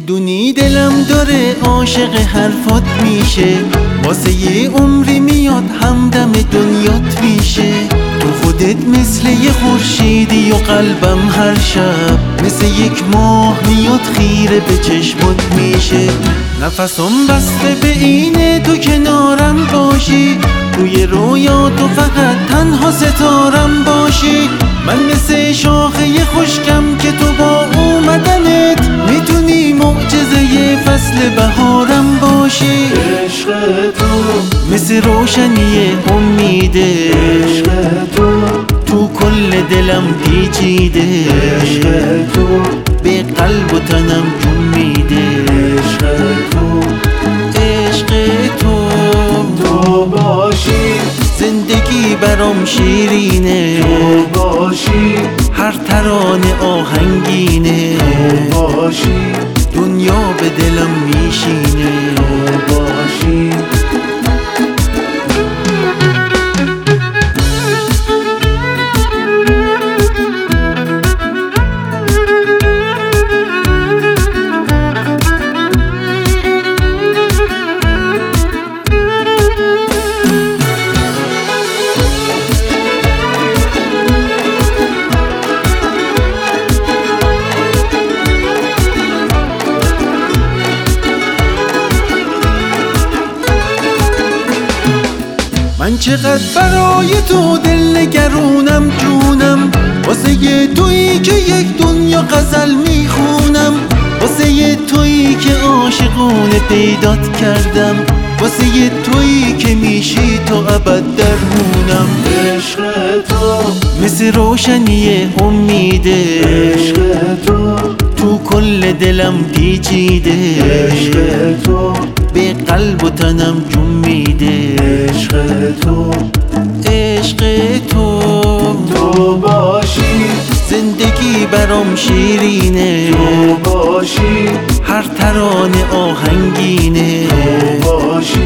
میدونی دلم داره عاشق حرفات میشه، واسه یه عمری میاد همدم دنیات میشه. تو خودت مثل یه خورشیدی و قلبم هر شب مثل یک ماه میاد خیره به چشمات میشه. نفسم بسته به اینه تو کنارم باشی، توی رویاتو فقط تنها ستارم باشی. من مثل شاخه خشکم که تو با اومدنت میتونی معجزه فصل بهارم باشی. عشق تو مثل روشنی امیده، عشق تو کل دلم پیچیده. عشق تو به قلب و تنم جون میده. عشق تو باشی زندگی برام شیرینه، تو باشی هر ترانه آهنگینه. تو باشی دنیا به دلم میشینه. تو باشی من چقدر برای تو دل نگرونم جونم، واسه تویی که یک دنیا غزل میخونم. واسه تویی که عاشقونه پیدات کردم، واسه تویی که میشی تا ابد درمونم. عشق تو مثل روشنی امیده، عشق تو کل دلم پیچیده. عشق تو به قلب و تنم جون میده. عشق تو تو باشی زندگی برام شیرینه، تو باشی هر ترانه آهنگینه. تو باشی